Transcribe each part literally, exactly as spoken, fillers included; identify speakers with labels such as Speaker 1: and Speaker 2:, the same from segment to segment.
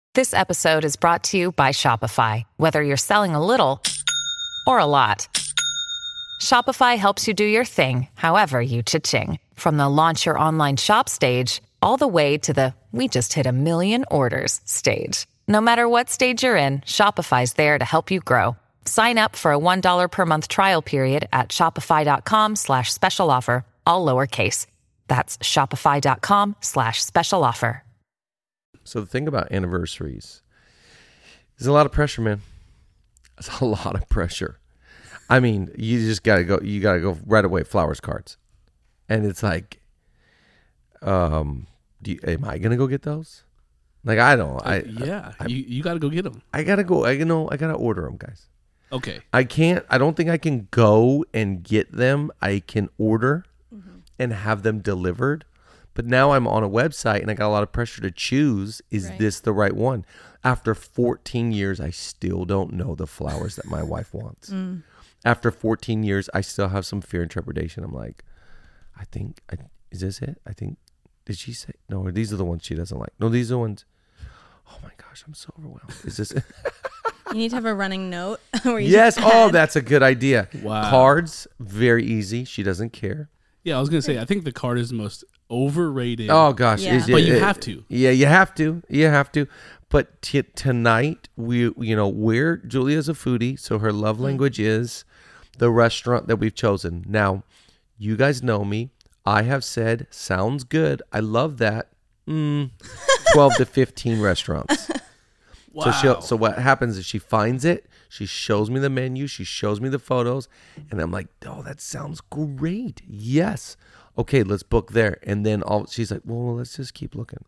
Speaker 1: This episode is brought to you by Shopify. Whether you're selling a little or a lot, Shopify helps you do your thing, however you cha-ching. From the launch your online shop stage, all the way to the we just hit a million orders stage. No matter what stage you're in, Shopify's there to help you grow. Sign up for a one dollar per month trial period at shopify.com slash special offer, all lowercase. That's shopify.com slash special offer.
Speaker 2: So the thing about anniversaries, there's a lot of pressure, man. It's a lot of pressure. I mean, you just gotta go. You gotta go right away. Flowers, cards, and it's like, um, do you, am I gonna go get those? Like I don't. I
Speaker 3: yeah.
Speaker 2: I,
Speaker 3: you you gotta go get them.
Speaker 2: I gotta go. I you know I gotta order them, guys.
Speaker 3: Okay.
Speaker 2: I can't. I don't think I can go and get them. I can order mm-hmm. and have them delivered. But now I'm on a website and I got a lot of pressure to choose. Is right. this the right one? After fourteen years, I still don't know the flowers that my wife wants. Mm. After fourteen years, I still have some fear and trepidation. I'm like, I think, I, is this it? I think, did she say? No, these are the ones she doesn't like. No, these are the ones. Oh my gosh, I'm so overwhelmed. Is this it?
Speaker 4: You need to have a running note. Where you
Speaker 2: yes. Oh, that's a good idea.
Speaker 3: Wow.
Speaker 2: Cards, very easy. She doesn't care.
Speaker 3: Yeah, I was going to say, I think the card is the most overrated.
Speaker 2: Oh gosh.
Speaker 4: Yeah.
Speaker 2: Is it,
Speaker 3: but you
Speaker 2: it,
Speaker 3: have to.
Speaker 2: Yeah, you have to. You have to. But t- tonight, we, you know, we're, Julia's a foodie, so her love language mm. is the restaurant that we've chosen. Now, you guys know me. I have said, sounds good. I love that. Mm, twelve to fifteen restaurants.
Speaker 3: Wow.
Speaker 2: So, she'll, so what happens is she finds it. She shows me the menu. She shows me the photos. And I'm like, oh, that sounds great. Yes. Okay, let's book there. And then all she's like, well, let's just keep looking.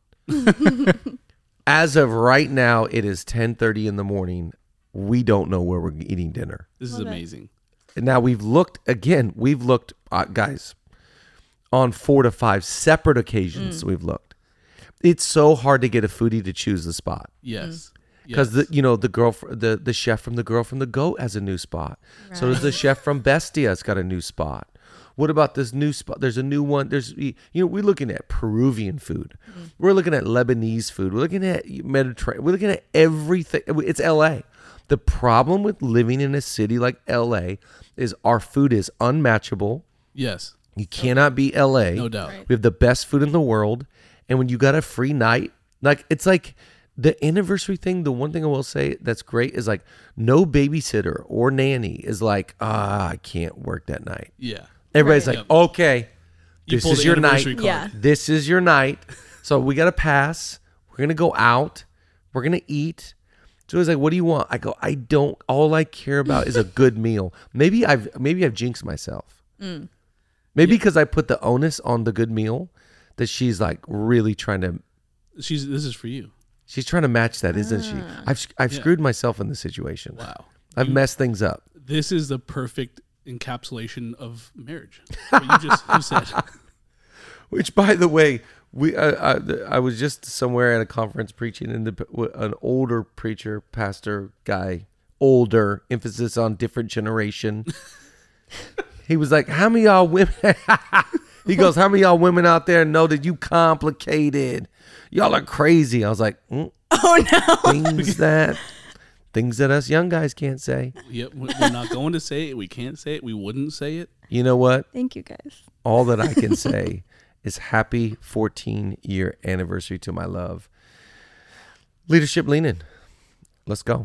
Speaker 2: As of right now, it is ten thirty in the morning. We don't know where we're eating dinner.
Speaker 3: This is
Speaker 4: Love
Speaker 3: amazing.
Speaker 2: And now we've looked, again, we've looked, uh, guys, on four to five separate occasions mm. we've looked. It's so hard to get a foodie to choose the spot.
Speaker 3: Yes.
Speaker 2: Because, yes. the you know, the girl, the, the chef from The Girl from the Goat has a new spot. Right. So does the chef from Bestia. It's got a new spot. What about this new spot? There's a new one. There's, you know, we're looking at Peruvian food. Mm. We're looking at Lebanese food. We're looking at Mediterranean. We're looking at everything. It's L A. The problem with living in a city like L A is our food is unmatchable.
Speaker 3: Yes.
Speaker 2: You cannot be L A.
Speaker 3: No doubt. Right.
Speaker 2: We have the best food in the world. And when you got a free night, like it's like the anniversary thing, the one thing I will say that's great is like no babysitter or nanny is like, ah, I can't work that night.
Speaker 3: Yeah.
Speaker 2: Everybody's
Speaker 4: right.
Speaker 2: like, okay,
Speaker 3: you
Speaker 2: this is your night.
Speaker 3: Card.
Speaker 4: Yeah.
Speaker 2: This is your night. So we got to pass. We're going to go out. We're going to eat. So he's like, what do you want? I go, I don't, all I care about is a good meal. Maybe I've, maybe I've jinxed myself. Mm. Maybe because yeah. I put the onus on the good meal that she's like really trying to.
Speaker 3: She's, this is for you.
Speaker 2: She's trying to match that, isn't ah. she? I've, I've yeah. screwed myself in this situation.
Speaker 3: Wow.
Speaker 2: I've you, messed things up.
Speaker 3: This is the perfect encapsulation of marriage. What you just you said.
Speaker 2: Which, by the way, we uh, I, I was just somewhere at a conference preaching, and the, an older preacher, pastor guy, older, emphasis on different generation. He was like, "How many of y'all women?" He goes, "How many of y'all women out there know that you complicated? Y'all are crazy." I was like, mm,
Speaker 4: "Oh no!"
Speaker 2: Things that. Things that us young guys can't say.
Speaker 3: Yep, we're not going to say it. We can't say it. We wouldn't say it.
Speaker 2: You know what?
Speaker 4: Thank you, guys.
Speaker 2: All that I can say is happy fourteen-year anniversary to my love. Leadership Leaning. Let's go.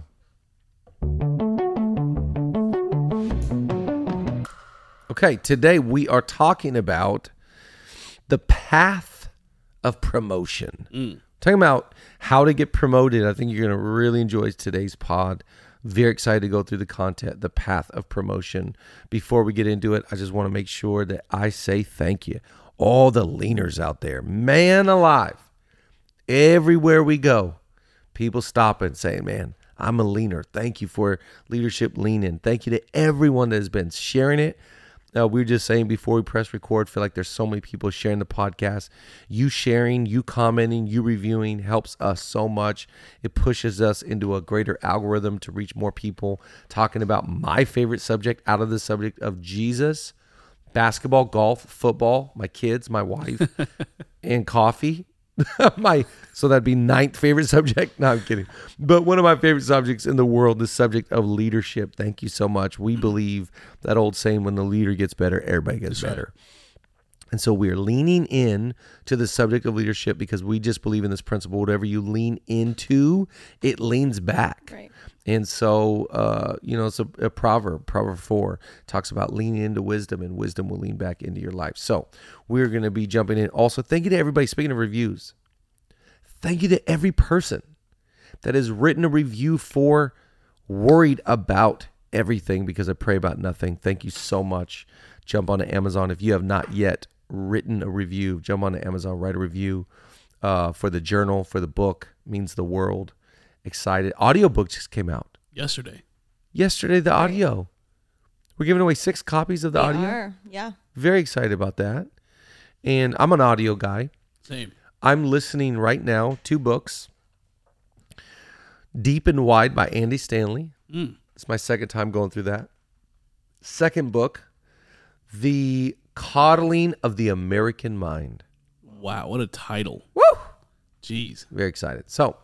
Speaker 2: Okay, today we are talking about the path of promotion. Mm. Talking about how to get promoted. I think you're going to really enjoy today's pod. Very excited to go through the content, the path of promotion. Before we get into it, I just want to make sure that I say thank you. All the leaners out there, man alive. Everywhere we go, people stop and say, man, I'm a leaner. Thank you for Leadership Leaning. Thank you to everyone that has been sharing it. Uh, we were just saying before we press record, feel like there's so many people sharing the podcast. You sharing, you commenting, you reviewing helps us so much. It pushes us into a greater algorithm to reach more people. Talking about my favorite subject out of the subject of Jesus, basketball, golf, football, my kids, my wife, and coffee. my so that'd be ninth favorite subject. No, I'm kidding. But one of my favorite subjects in the world, the subject of leadership. Thank you so much. We believe that old saying, when the leader gets better, everybody gets
Speaker 3: That's
Speaker 2: better. Right. And so we're leaning in to the subject of leadership because we just believe in this principle. Whatever you lean into, it leans back.
Speaker 4: Right.
Speaker 2: And so, uh, you know, it's a, a proverb, Proverb four, talks about leaning into wisdom, and wisdom will lean back into your life. So we're going to be jumping in. Also, thank you to everybody. Speaking of reviews, thank you to every person that has written a review for Worried About Everything Because I Pray About Nothing. Thank you so much. Jump onto Amazon. If you have not yet written a review, jump onto Amazon, write a review uh, for the journal, for the book, Means the World. Excited. Audiobook just came out.
Speaker 3: Yesterday.
Speaker 2: Yesterday, the audio. We're giving away six copies of the
Speaker 4: They
Speaker 2: audio.
Speaker 4: are. Yeah.
Speaker 2: Very excited about that. And I'm an audio guy.
Speaker 3: Same.
Speaker 2: I'm listening right now, two books. Deep and Wide by Andy Stanley.
Speaker 3: Mm.
Speaker 2: It's my second time going through that. Second book, The Coddling of the American Mind.
Speaker 3: Wow, what a title.
Speaker 2: Woo!
Speaker 3: Jeez.
Speaker 2: Very excited. So,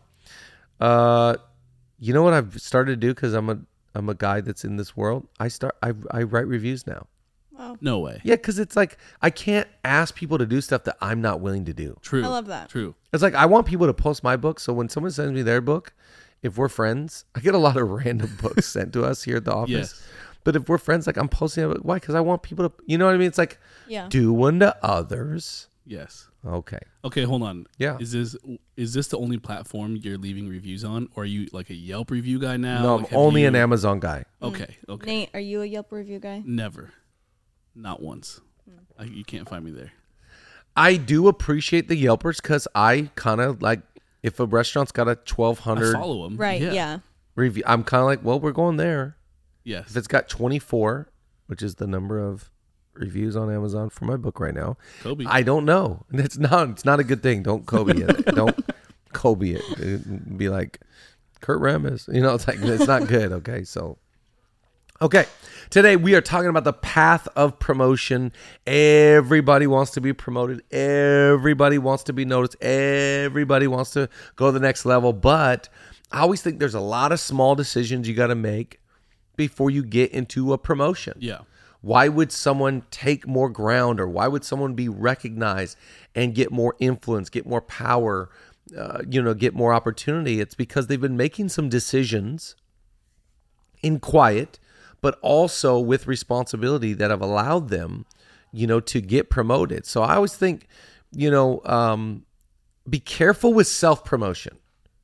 Speaker 2: uh, you know what I've started to do because I'm a I'm a guy that's in this world. I start I I write reviews now.
Speaker 4: Wow.
Speaker 3: No way.
Speaker 2: Yeah, because it's like I can't ask people to do stuff that I'm not willing to do.
Speaker 3: True.
Speaker 4: I love that.
Speaker 3: True.
Speaker 2: It's like I want people to post my book. So when someone sends me their book, if we're friends, I get a lot of random books sent to us here at the office.
Speaker 3: Yes.
Speaker 2: But if we're friends, like I'm posting it. Why? Because I want people to, you know what I mean? It's like
Speaker 4: Yeah.
Speaker 2: do unto others.
Speaker 3: Yes.
Speaker 2: Okay.
Speaker 3: Okay, hold on.
Speaker 2: Yeah.
Speaker 3: Is this is this the only platform you're leaving reviews on, or are you like a Yelp review guy now?
Speaker 2: No,
Speaker 3: Like,
Speaker 2: I'm
Speaker 3: have
Speaker 2: only
Speaker 3: you-
Speaker 2: an Amazon guy.
Speaker 3: Okay. Okay.
Speaker 4: Nate, are you a Yelp review guy?
Speaker 3: Never. Not once. I, you can't find me there.
Speaker 2: I do appreciate the Yelpers because I kind of like if a restaurant's got a twelve
Speaker 3: I
Speaker 2: hundred
Speaker 3: follow them.
Speaker 4: Right. Yeah.
Speaker 2: review, I'm kind of like, well, we're going there.
Speaker 3: Yes.
Speaker 2: If it's got twenty-four, which is the number of reviews on Amazon for my book right now,
Speaker 3: Kobe.
Speaker 2: I don't know. It's not. It's not a good thing. Don't Kobe it. Don't Kobe it. It'd be like Kurt Rambis. You know, it's like it's not good. Okay, so okay. Today we are talking about the path of promotion. Everybody wants to be promoted. Everybody wants to be noticed. Everybody wants to go to the next level. But I always think there's a lot of small decisions you got to make before you get into a promotion.
Speaker 3: yeah.
Speaker 2: Why would someone take more ground, or why would someone be recognized and get more influence, get more power, uh, you know, get more opportunity? It's because they've been making some decisions in quiet, but also with responsibility that have allowed them, you know, to get promoted. So I always think, you know, um, be careful with self-promotion.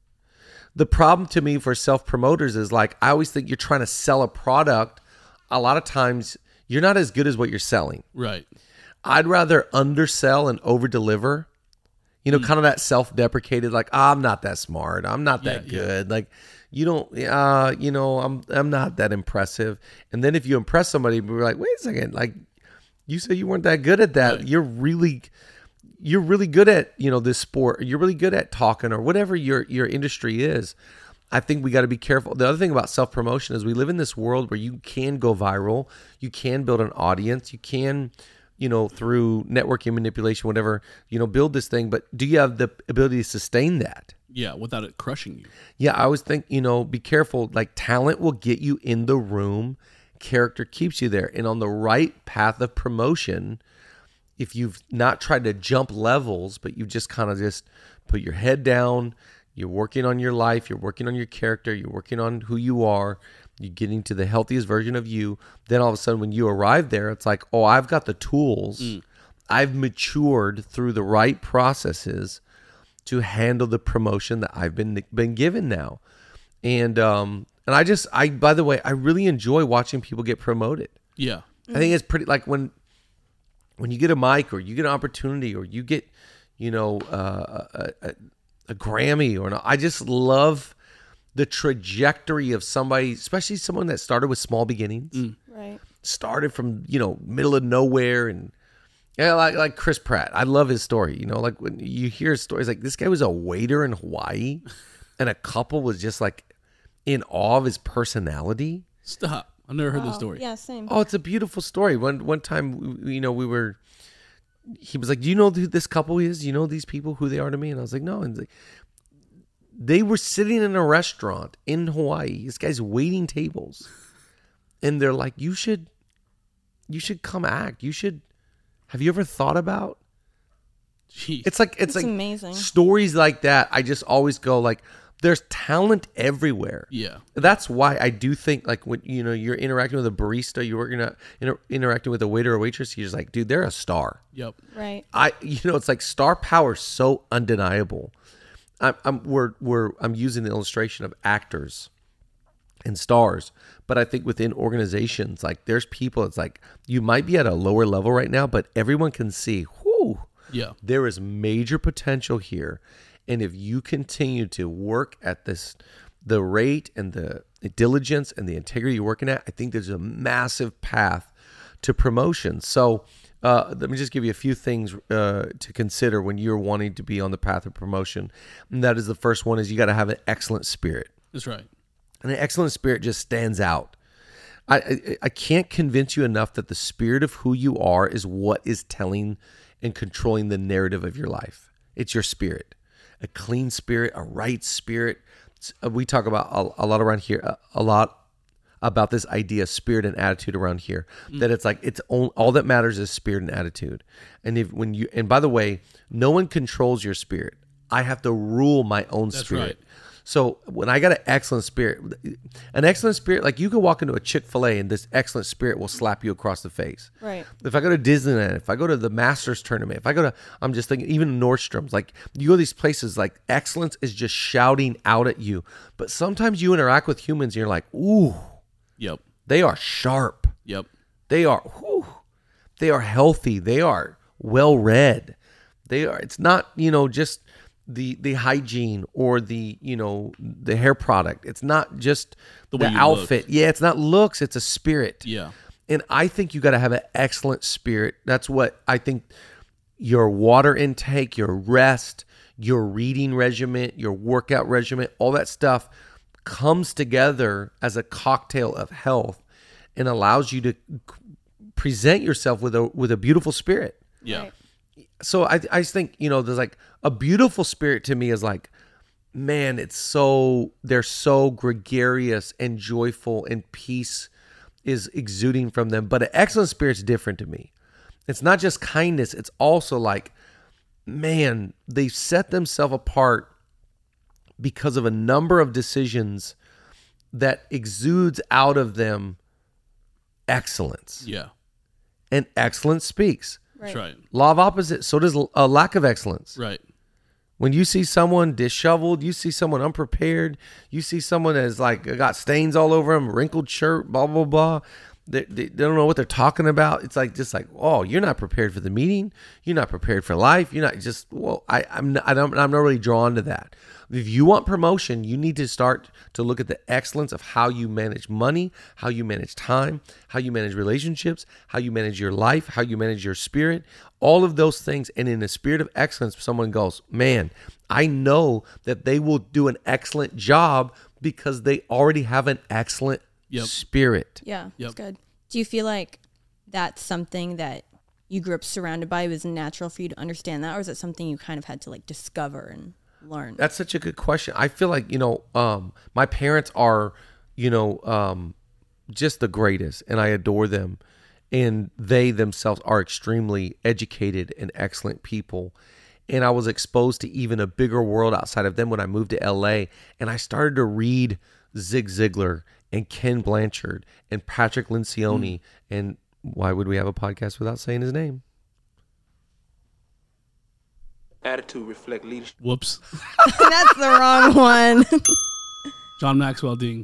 Speaker 2: The problem to me for self-promoters is like, I always think you're trying to sell a product. A lot of times you're not as good as what you're selling.
Speaker 3: Right.
Speaker 2: I'd rather undersell and over-deliver. You know,
Speaker 3: Mm.
Speaker 2: kind of that self-deprecated, like, oh, I'm not that smart. I'm not that
Speaker 3: Yeah, yeah.
Speaker 2: good. Like, you don't, uh, you know, I'm I'm not that impressive. And then if you impress somebody, we're like, wait a second, like, you said you weren't that good at that.
Speaker 3: Right.
Speaker 2: You're really, you're really good at, you know, this sport. You're really good at talking or whatever your your industry is. I think we got to be careful. The other thing about self-promotion is we live in this world where you can go viral. You can build an audience. You can, you know, through networking manipulation, whatever, you know, build this thing. But do you have the ability to sustain that?
Speaker 3: Yeah. Without it crushing you.
Speaker 2: Yeah, I always think, you know, be careful. Like talent will get you in the room. Character keeps you there. And on the right path of promotion, if you've not tried to jump levels, but you just kind of just put your head down, you're working on your life, you're working on your character, you're working on who you are, you're getting to the healthiest version of you. Then all of a sudden when you arrive there, it's like, oh, I've got the tools. Mm. I've matured through the right processes to handle the promotion that I've been been given now. And um and I just I by the way, I really enjoy watching people get promoted.
Speaker 3: Yeah.
Speaker 2: I think it's pretty like when when you get a mic or you get an opportunity or you get, you know, uh, a, a, a Grammy or an, I just love the trajectory of somebody, especially someone that started with small beginnings,
Speaker 3: Mm.
Speaker 4: Right.
Speaker 2: started from, you know, middle of nowhere. And yeah, like, like Chris Pratt. I love his story. You know, like when you hear stories like this guy was a waiter in Hawaii and a couple was just like in awe of his personality.
Speaker 3: Stop. I've never heard
Speaker 4: Wow.
Speaker 3: this story.
Speaker 4: Yeah. Same.
Speaker 2: Oh, it's a beautiful story. One one time, we- you know, we were he was like, do you know who this couple is? Do you know these people, who they are to me? And I was like, no. And like, they were sitting in a restaurant in Hawaii. This guy's waiting tables. And they're like, you should, you should come act. You should, have you ever thought about?
Speaker 3: Jeez.
Speaker 2: It's like, it's
Speaker 4: That's
Speaker 2: like
Speaker 4: amazing.
Speaker 2: stories like that. I just always go like, there's talent everywhere.
Speaker 3: Yeah.
Speaker 2: That's why I do think like when, you know, you're interacting with a barista, you're working at, inter- interacting with a waiter or waitress, you're just like, dude, they're a star.
Speaker 3: Yep.
Speaker 4: Right.
Speaker 2: I, you know, it's like star power is so undeniable. I'm, I'm, we're, we're, I'm using the illustration of actors and stars, but I think within organizations, like there's people, it's like you might be at a lower level right now, but everyone can see, whoo,
Speaker 3: Yeah.
Speaker 2: there is major potential here. And if you continue to work at this, the rate and the diligence and the integrity you're working at, I think there's a massive path to promotion. So uh, let me just give you a few things uh, to consider when you're wanting to be on the path of promotion. And that is the first one is you got to have an excellent spirit.
Speaker 3: That's right.
Speaker 2: And an excellent spirit just stands out. I, I I can't convince you enough that the spirit of who you are is what is telling and controlling the narrative of your life. It's your spirit. A clean spirit, a right spirit. We talk about a, a lot around here, a, a lot about this idea of spirit and attitude around here. Mm. That it's like it's all, all that matters is spirit and attitude. And if when you and by the way, no one controls your spirit. I have to rule my own
Speaker 3: That's
Speaker 2: spirit.
Speaker 3: right.
Speaker 2: So when I got an excellent spirit, an excellent spirit, like you can walk into a Chick-fil-A and this excellent spirit will slap you across the face.
Speaker 4: Right.
Speaker 2: If I go to Disneyland, if I go to the Masters tournament, if I go to, I'm just thinking, even Nordstrom's, like you go to these places, like excellence is just shouting out at you. But sometimes you interact with humans and you're like, ooh,
Speaker 3: Yep.
Speaker 2: they are sharp.
Speaker 3: Yep.
Speaker 2: They are, whew, they are healthy. They are well-read. They are, it's not, you know, just the the hygiene or the, you know, the hair product. It's not just
Speaker 3: The
Speaker 2: the,
Speaker 3: way you
Speaker 2: outfit.
Speaker 3: look.
Speaker 2: Yeah, it's not looks, it's a spirit.
Speaker 3: Yeah.
Speaker 2: And I think you got to have an excellent spirit. That's what I think your water intake, your rest, your reading regimen, your workout regimen, all that stuff comes together as a cocktail of health and allows you to present yourself with a with a beautiful spirit.
Speaker 3: Yeah.
Speaker 4: Right.
Speaker 2: So I I just think, you know, there's like a beautiful spirit to me is like, man, it's so, they're so gregarious and joyful and peace is exuding from them. But an excellent spirit's different to me. It's not just kindness. It's also like, man, they set themselves apart because of a number of decisions that exudes out of them excellence.
Speaker 3: Yeah.
Speaker 2: And excellence speaks.
Speaker 3: That's right.
Speaker 2: Law of opposite, so does a lack of excellence.
Speaker 3: Right.
Speaker 2: When you see someone disheveled, you see someone unprepared, you see someone that's like got stains all over them, wrinkled shirt, blah, blah, blah. They, they, they don't know what they're talking about. It's like, just like, oh, you're not prepared for the meeting. You're not prepared for life. You're not just, well, I, I'm not, I don't, I'm not really drawn to that. If you want promotion, you need to start to look at the excellence of how you manage money, how you manage time, how you manage relationships, how you manage your life, how you manage your spirit, all of those things. And in a spirit of excellence, someone goes, man, I know that they will do an excellent job because they already have an excellent
Speaker 3: Yep.
Speaker 2: spirit.
Speaker 4: Yeah,
Speaker 3: Yep.
Speaker 4: that's good. Do you feel like that's something that you grew up surrounded by? It was natural for you to understand that, or is it something you kind of had to like discover and learn?
Speaker 2: That's such a good question. I feel like, you know, um, my parents are, you know, um, just the greatest, and I adore them. And they themselves are extremely educated and excellent people. And I was exposed to even a bigger world outside of them when I moved to L A. And I started to read Zig Ziglar and Ken Blanchard and Patrick Lencioni. Mm. And why would we have a podcast without saying his name?
Speaker 5: Attitude reflect leadership.
Speaker 3: Whoops.
Speaker 4: That's the wrong one.
Speaker 3: John Maxwell Ding.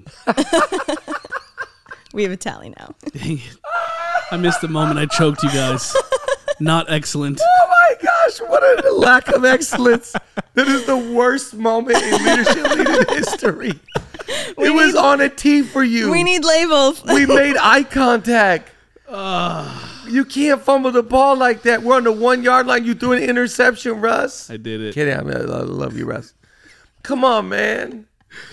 Speaker 4: We have a tally now.
Speaker 3: Dang it. I missed the moment I choked you guys. Not excellent.
Speaker 2: Oh my gosh, what a lack of excellence. That is the worst moment in leadership leading history.
Speaker 4: We
Speaker 2: it was
Speaker 4: need-
Speaker 2: on a tee for you.
Speaker 4: We need labels.
Speaker 2: We made eye contact. Uh, you can't fumble the ball like that. We're on the one yard line. You threw an interception, Russ.
Speaker 3: I did it.
Speaker 2: Kidding. I, mean, I love you, Russ. Come on, man.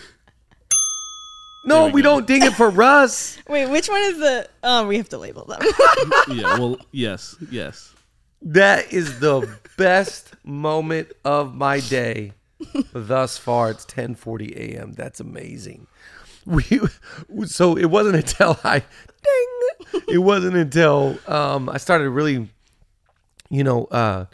Speaker 2: No,
Speaker 3: we
Speaker 2: we,
Speaker 3: go.
Speaker 2: don't ding it for Russ.
Speaker 4: Wait, which one is the? Oh, we have to label them.
Speaker 3: Yeah, well, yes, yes.
Speaker 2: That is the best moment of my day thus far. It's ten forty a.m. That's amazing. We so it wasn't until I ding. It wasn't until um, I started really, you know, uh,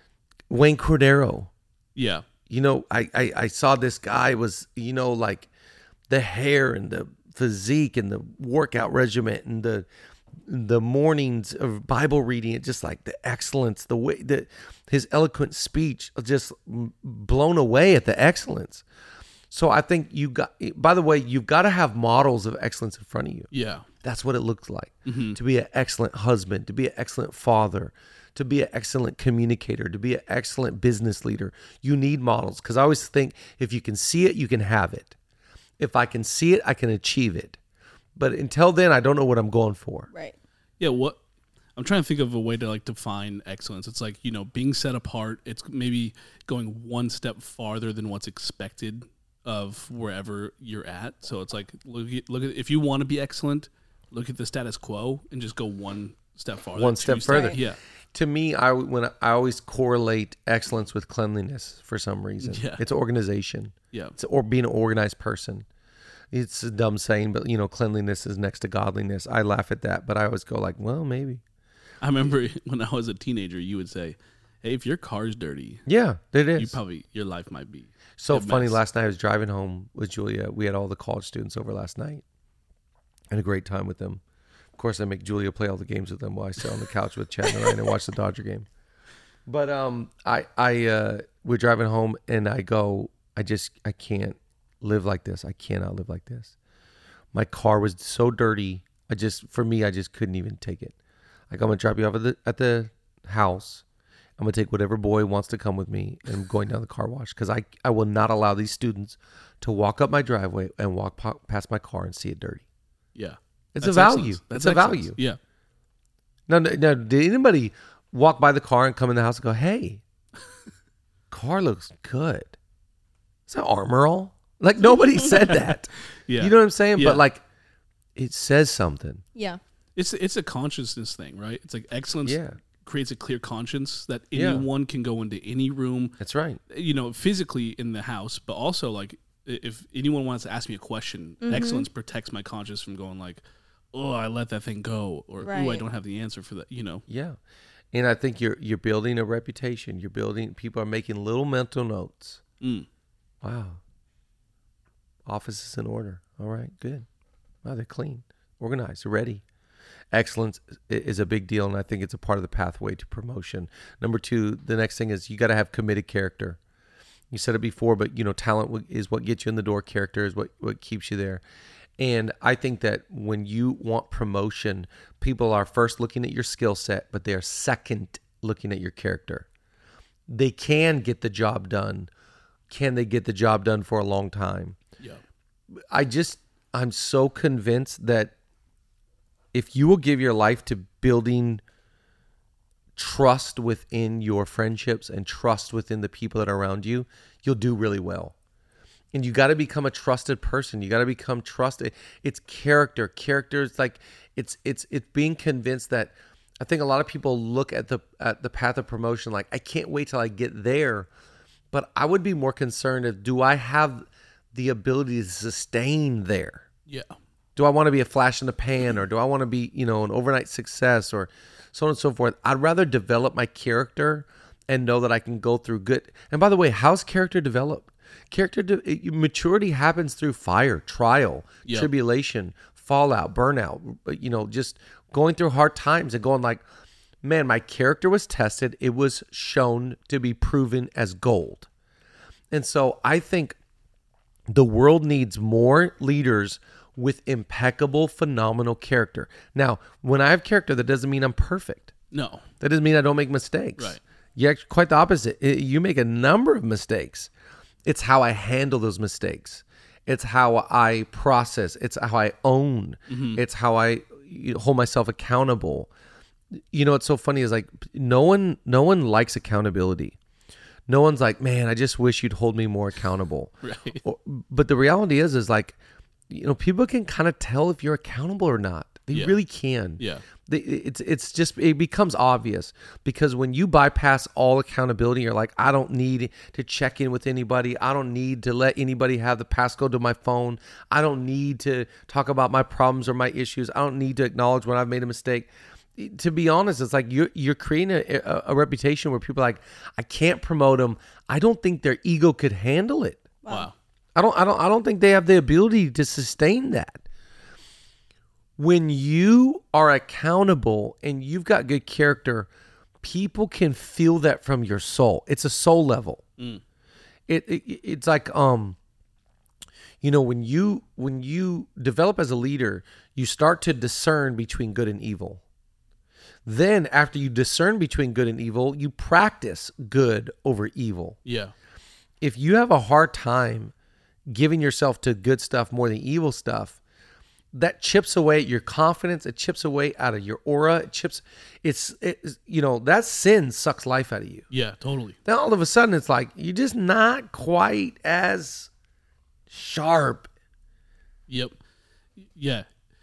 Speaker 2: Wayne Cordero.
Speaker 3: Yeah.
Speaker 2: You know, I, I I saw this guy was, you know, like the hair and the physique and the workout regimen and the the mornings of Bible reading, it just like the excellence, the way that his eloquent speech, just blown away at the excellence. So I think you got, by the way, you've got to have models of excellence in front of you.
Speaker 3: Yeah.
Speaker 2: That's what it looks like.
Speaker 3: Mm-hmm.
Speaker 2: To be an excellent husband, to be an excellent father, to be an excellent communicator, to be an excellent business leader. You need models, because I always think if you can see it, you can have it. If I can see it, I can achieve it. But until then, I don't know what I'm going for.
Speaker 4: Right.
Speaker 3: Yeah, what I'm trying to think of a way to like define excellence. It's like, you know, being set apart. It's maybe going one step farther than what's expected of wherever you're at. So it's like, look at, look at if you want to be excellent, look at the status quo and just go one step farther.
Speaker 2: One step further.
Speaker 3: Right. Yeah.
Speaker 2: To me, I when I, I always correlate excellence with cleanliness for some reason.
Speaker 3: Yeah.
Speaker 2: It's organization.
Speaker 3: Yeah.
Speaker 2: It's or being an organized person. It's a dumb saying, but you know, cleanliness is next to godliness. I laugh at that, but I always go like, well, maybe.
Speaker 3: I remember when I was a teenager, you would say, hey, if your car's dirty,
Speaker 2: Yeah, it is.
Speaker 3: you probably your life might be
Speaker 2: So
Speaker 3: a
Speaker 2: funny,
Speaker 3: mess.
Speaker 2: last night I was driving home with Julia. We had all the college students over last night. Had a great time with them. Of course, I make Julia play all the games with them while I sit on the couch with Chad and Ryan and watch the Dodger game. But um, I, I, uh, we're driving home and I go, I just, I can't live like this. I cannot live like this. My car was so dirty. I just, for me, I just couldn't even take it. Like, I'm going to drop you off at the, at the house. I'm going to take whatever boy wants to come with me, and I'm going down the car wash, because I, I will not allow these students to walk up my driveway and walk po- past my car and see it dirty.
Speaker 3: Yeah.
Speaker 2: It's
Speaker 3: That's
Speaker 2: a value.
Speaker 3: excellence. That's
Speaker 2: It's a
Speaker 3: excellence.
Speaker 2: value.
Speaker 3: Yeah.
Speaker 2: Now, now, did anybody walk by the car and come in the house and go, hey, car looks good? Is that Armor All? Like, nobody said that.
Speaker 3: Yeah.
Speaker 2: You know what I'm saying?
Speaker 3: Yeah.
Speaker 2: But, like, it says something.
Speaker 4: Yeah.
Speaker 3: It's it's a consciousness thing, right? It's like excellence
Speaker 2: Yeah.
Speaker 3: creates a clear conscience that
Speaker 2: Yeah.
Speaker 3: anyone can go into any room,
Speaker 2: That's right.
Speaker 3: you know, physically in the house, but also like i- if anyone wants to ask me a question, excellence protects my conscience from going like, oh, I let that thing go, or oh, I
Speaker 4: Right.
Speaker 3: don't have the answer for that, you know.
Speaker 2: Yeah. And I think you're you're building a reputation. You're building, people are making little mental notes.
Speaker 3: Mm.
Speaker 2: Wow. Office is in order. All right, good. Wow, they're clean, organized, ready. Excellence i- is a big deal, and I think it's a part of the pathway to promotion. Number two, the next thing is you got to have committed character. You said it before, but you know, talent w- is what gets you in the door. Character is what, what keeps you there. And I think that when you want promotion, people are first looking at your skill set, but they are second looking at your character. They can get the job done. Can they get the job done for a long time?
Speaker 3: Yeah.
Speaker 2: I just, I'm so convinced that if you will give your life to building trust within your friendships and trust within the people that are around you, you'll do really well. And you got to become a trusted person. You got to become trusted. It's character. Character is like, it's it's it's being convinced that, I think a lot of people look at the at the path of promotion like, I can't wait till I get there. But I would be more concerned of, do I have the ability to sustain there?
Speaker 3: Yeah.
Speaker 2: Do I want to be a flash in the pan, or do I want to be, you know, an overnight success, or so on and so forth? I'd rather develop my character and know that I can go through good. And by the way, how's character developed? Character de- it- maturity happens through fire, trial,
Speaker 3: Yep.
Speaker 2: tribulation, fallout, burnout, you know, just going through hard times and going like, man, my character was tested. It was shown to be proven as gold. And so I think the world needs more leaders with impeccable, phenomenal character. Now, when I have character, that doesn't mean I'm perfect.
Speaker 3: No.
Speaker 2: That doesn't mean I don't make mistakes.
Speaker 3: Right.
Speaker 2: Yeah, quite the opposite. I- You make a number of mistakes. It's how I handle those mistakes. It's how I process. It's how I own. It's how I you know, hold myself accountable. You know, what's so funny is like no one, no one likes accountability. No one's like, man, I just wish you'd hold me more accountable.
Speaker 3: Right.
Speaker 2: Or- but the reality is, is like, you know, people can kind of tell if you're accountable or not. They
Speaker 3: Yeah.
Speaker 2: really can.
Speaker 3: Yeah.
Speaker 2: They, it's it's just it becomes obvious because when you bypass all accountability, you're like, I don't need to check in with anybody. I don't need to let anybody have the passcode to my phone. I don't need to talk about my problems or my issues. I don't need to acknowledge when I've made a mistake. To be honest, it's like you're you're creating a, a, a reputation where people are like, I can't promote them. I don't think their ego could handle it.
Speaker 3: Wow.
Speaker 2: I don't I don't I don't think they have the ability to sustain that. When you are accountable and you've got good character, people can feel that from your soul. It's a soul level.
Speaker 3: Mm.
Speaker 2: It, it it's like um you know when you when you develop as a leader, you start to discern between good and evil. Then after you discern between good and evil, you practice good over evil.
Speaker 3: Yeah.
Speaker 2: If you have a hard time giving yourself to good stuff more than evil stuff, that chips away at your confidence. It chips away out of your aura. It chips, it's, it's, you know, that sin sucks life out of you.
Speaker 3: Yeah, totally.
Speaker 2: Then all of a sudden it's like, you're just not quite as sharp.
Speaker 3: Yep. Yeah.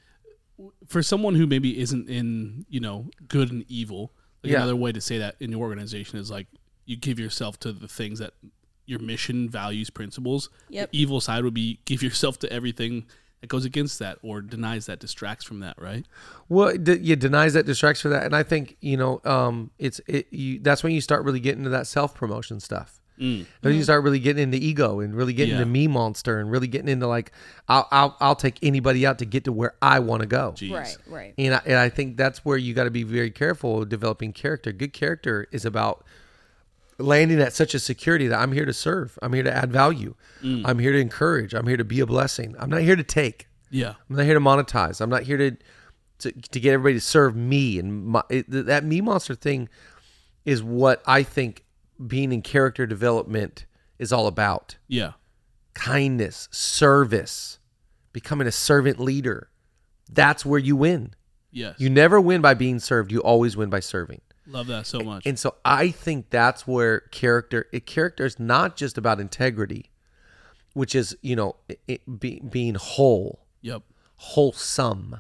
Speaker 3: For someone who maybe isn't in, you know, good and evil, like
Speaker 2: Yeah.
Speaker 3: another way to say that in your organization is like you give yourself to the things that your mission, values, principles.
Speaker 4: Yep.
Speaker 3: The evil side would be give yourself to everything that goes against that or denies that, distracts from that, right?
Speaker 2: Well, it, d- it denies that, distracts for that. And I think, you know, um, it's, it, you, that's when you start really getting into that self-promotion stuff.
Speaker 3: Mm.
Speaker 2: And you start really getting into ego and really getting
Speaker 3: Yeah.
Speaker 2: into me monster and really getting into like, I'll, I'll, I'll take anybody out to get to where I want to go.
Speaker 3: Jeez.
Speaker 4: Right, right.
Speaker 2: And I, and I think that's where you got to be very careful of developing character. Good character is about landing at such a security that I'm here to serve. I'm here to add value.
Speaker 3: Mm.
Speaker 2: I'm here to encourage. I'm here to be a blessing. I'm not here to take.
Speaker 3: Yeah.
Speaker 2: I'm not here to monetize. I'm not here to to, to get everybody to serve me. And my, it, that me monster thing is what I think being in character development is all about.
Speaker 3: Yeah.
Speaker 2: Kindness, service, becoming a servant leader. That's where you win.
Speaker 3: Yes.
Speaker 2: You never win by being served. You always win by serving.
Speaker 3: Love that so much.
Speaker 2: And so I think that's where character, it, character is not just about integrity, which is, you know, it, it, be, being whole,
Speaker 3: Yep.
Speaker 2: wholesome.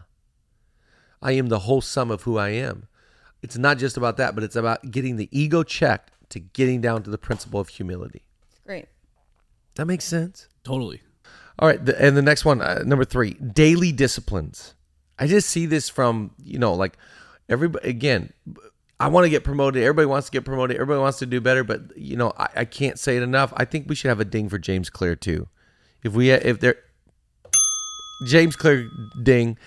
Speaker 2: I am the whole sum of who I am. It's not just about that, but it's about getting the ego checked to getting down to the principle of humility.
Speaker 4: Great.
Speaker 2: That makes sense.
Speaker 3: Totally.
Speaker 2: All right. The, and the next one, uh, number three, daily disciplines. I just see this from, you know, like everybody, again, I want to get promoted. Everybody wants to get promoted. Everybody wants to do better, but you know, I, I can't say it enough. I think we should have a ding for James Clear too. If we, if there, James Clear ding,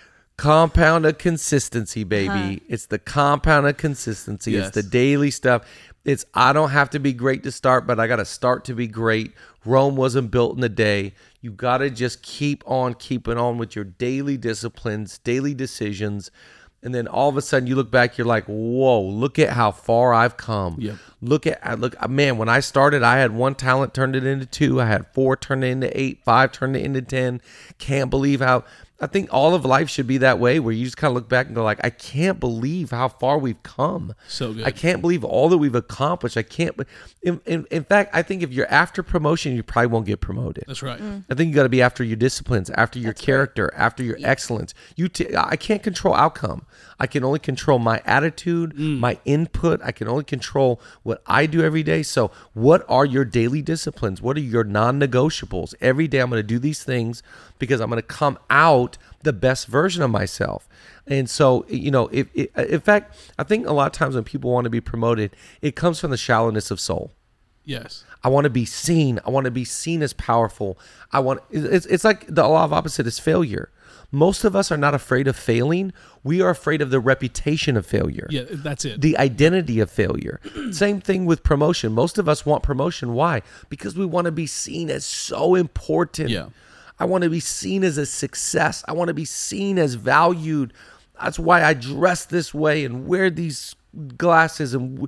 Speaker 2: compound of consistency, baby.
Speaker 4: Uh-huh.
Speaker 2: It's the compound of consistency.
Speaker 3: Yes.
Speaker 2: It's the daily stuff. It's, I don't have to be great to start, but I got to start to be great. Rome wasn't built in a day. You got to just keep on keeping on with your daily disciplines, daily decisions. And then all of a sudden you look back, you're like, whoa, look at how far I've come.
Speaker 3: Yep.
Speaker 2: Look at, look, man, when I started, I had one talent, turned it into two. I had four, turned it into eight, five, turned it into ten. Can't believe how, I think all of life should be that way, where you just kind of look back and go like, I can't believe how far we've come.
Speaker 3: So good.
Speaker 2: I can't believe all that we've accomplished. I can't, in, in, in fact, I think if you're after promotion, you probably won't get promoted.
Speaker 3: That's right.
Speaker 2: I think you got to be after your disciplines, after your character, after your excellence. You, t- I can't control outcome. I can only control my attitude, my input. I can only control what I do every day. So, what are your daily disciplines? What are your non-negotiables? Every day, I'm going to do these things because I'm going to come out the best version of myself. And so, you know, if, if in fact, I think a lot of times when people want to be promoted, it comes from the shallowness of soul.
Speaker 3: Yes.
Speaker 2: I want to be seen. I want to be seen as powerful. I want it's it's like the law of opposite is failure. Most of us are not afraid of failing. We are afraid of the reputation of failure.
Speaker 3: Yeah, that's it.
Speaker 2: The identity of failure. Same thing with promotion. Most of us want promotion. Why? Because we want to be seen as so important.
Speaker 3: Yeah.
Speaker 2: I want to be seen as a success. I want to be seen as valued. That's why I dress this way and wear these glasses, and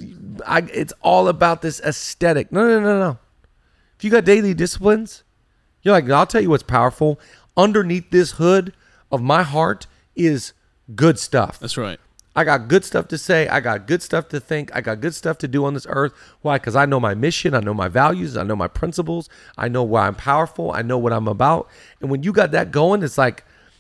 Speaker 2: I, it's all about this aesthetic. No, no, no, no. If you got daily disciplines, you're like, I'll tell you what's powerful. Underneath this hood of my heart is good stuff.
Speaker 3: That's right.
Speaker 2: I got good stuff to say. I got good stuff to think. I got good stuff to do on this earth. Why? Because I know my mission. I know my values. I know my principles. I know why I'm powerful. I know what I'm about. And when you got that going, it's like,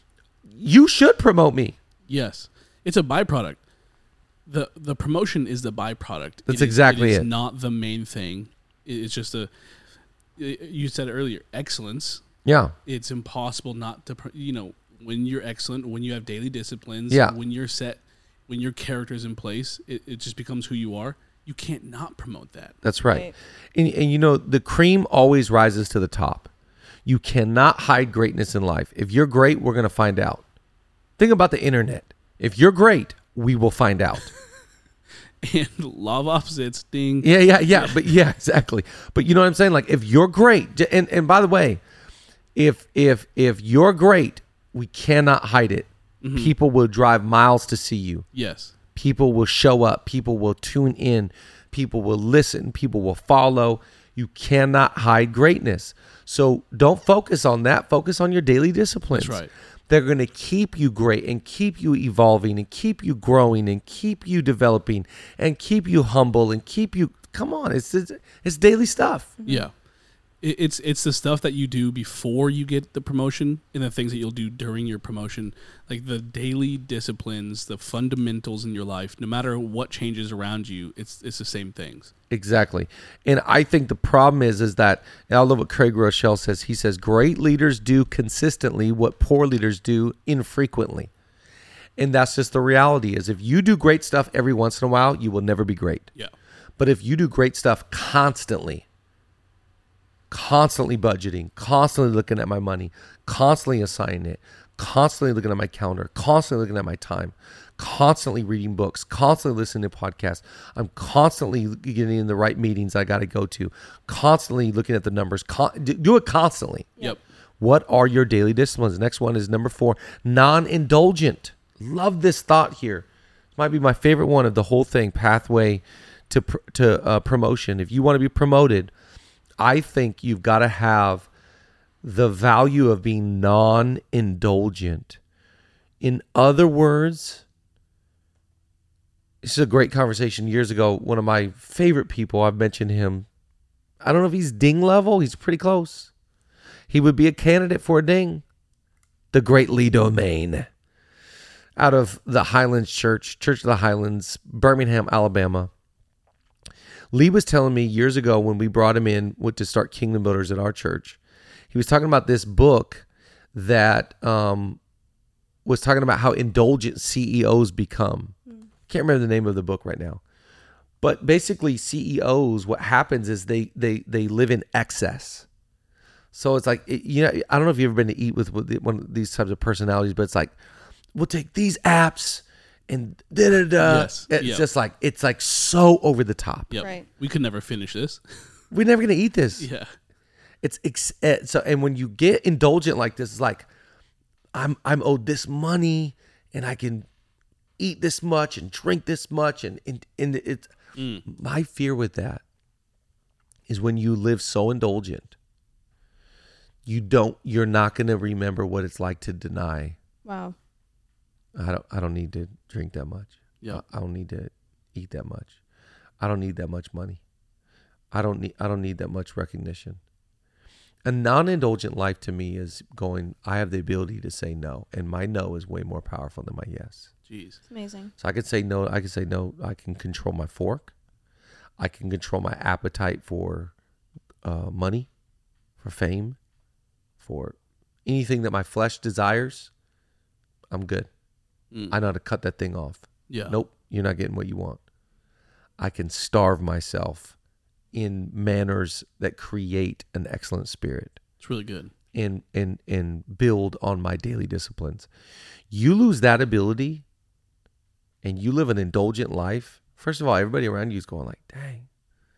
Speaker 2: you should promote me.
Speaker 3: Yes, it's a byproduct. the The promotion is the byproduct.
Speaker 2: That's
Speaker 3: it
Speaker 2: exactly
Speaker 3: is,
Speaker 2: it.
Speaker 3: It's not the main thing. It's just a. You said it earlier, excellence.
Speaker 2: Yeah.
Speaker 3: It's impossible not to, you know, when you're excellent, when you have daily disciplines,
Speaker 2: Yeah.
Speaker 3: when you're set, when your character is in place, it, it just becomes who you are. You can't not promote that.
Speaker 2: That's right.
Speaker 4: Right.
Speaker 2: And, and you know, the cream always rises to the top. You cannot hide greatness in life. If you're great, we're going to find out. Think about the internet. If you're great, we will find out.
Speaker 3: And law of opposites, ding.
Speaker 2: Yeah, yeah, yeah. But yeah, exactly. But you know what I'm saying? Like if you're great, and, and by the way, if if if you're great, we cannot hide it.
Speaker 3: Mm-hmm.
Speaker 2: People will drive miles to see you.
Speaker 3: Yes.
Speaker 2: People will show up. People will tune in. People will listen. People will follow. You cannot hide greatness. So don't focus on that. Focus on your daily disciplines.
Speaker 3: That's right.
Speaker 2: They're going to keep you great and keep you evolving and keep you growing and keep you developing and keep you humble and keep you. Come on, it's it's, it's daily stuff.
Speaker 3: Yeah. It, it's it's the stuff that you do before you get the promotion and the things that you'll do during your promotion. Like the daily disciplines, the fundamentals in your life, no matter what changes around you, it's it's the same things.
Speaker 2: Exactly. And I think the problem is, is that, and I love what Craig Rochelle says. He says, great leaders do consistently what poor leaders do infrequently. And that's just the reality is if you do great stuff every once in a while, you will never be great.
Speaker 3: Yeah.
Speaker 2: But if you do great stuff constantly, constantly budgeting, constantly looking at my money, constantly assigning it, constantly looking at my calendar, constantly looking at my time, constantly reading books, constantly listening to podcasts. I'm constantly getting in the right meetings I got to go to, constantly looking at the numbers. Con- do it constantly.
Speaker 3: Yep.
Speaker 2: What are your daily disciplines? Next one is number four, non-indulgent. Love this thought here. Might be my favorite one of the whole thing, pathway to pr- to uh, promotion. If you want to be promoted, I think you've got to have the value of being non-indulgent. In other words, this is a great conversation years ago. One of my favorite people, I've mentioned him. I don't know if he's ding level. He's pretty close. He would be a candidate for a ding. The great Lee Domain, out of the Highlands Church, Church of the Highlands, Birmingham, Alabama. Lee was telling me years ago when we brought him in to start Kingdom Builders at our church, he was talking about this book that um, was talking about how indulgent C E Os become. Mm. Can't remember the name of the book right now. But basically C E Os, what happens is they they they live in excess. So it's like, it, you know, I don't know if you've ever been to eat with, with one of these types of personalities, but it's like, we'll take these apps and da da da.
Speaker 3: Yes.
Speaker 2: It's
Speaker 3: Yep.
Speaker 2: just like, it's like so over the top.
Speaker 3: Yep.
Speaker 4: Right.
Speaker 3: We could never finish this.
Speaker 2: We're never going to eat this.
Speaker 3: Yeah.
Speaker 2: It's ex- eh, so, and when you get indulgent like this, it's like, I'm I'm owed this money and I can eat this much and drink this much. And, and, and it's
Speaker 3: Mm.
Speaker 2: my fear with that is when you live so indulgent, you don't, you're not going to remember what it's like to deny.
Speaker 4: Wow.
Speaker 2: I don't, I don't need to drink that much.
Speaker 3: Yeah.
Speaker 2: I, I don't need to eat that much. I don't need that much money. I don't need, I don't need that much recognition. A non-indulgent life to me is going, I have the ability to say no, and my no is way more powerful than my yes.
Speaker 3: Jeez.
Speaker 4: It's amazing.
Speaker 2: So I could say no, I could say no, I can control my fork. I can control my appetite for uh, money, for fame, for anything that my flesh desires. I'm good.
Speaker 3: Mm.
Speaker 2: I know how to cut that thing off.
Speaker 3: Yeah.
Speaker 2: Nope, you're not getting what you want. I can starve myself in manners that create an excellent spirit
Speaker 3: It's really good.
Speaker 2: and and and build on my daily disciplines. You lose that ability and you live an indulgent life. First of all, everybody around you is going like, dang,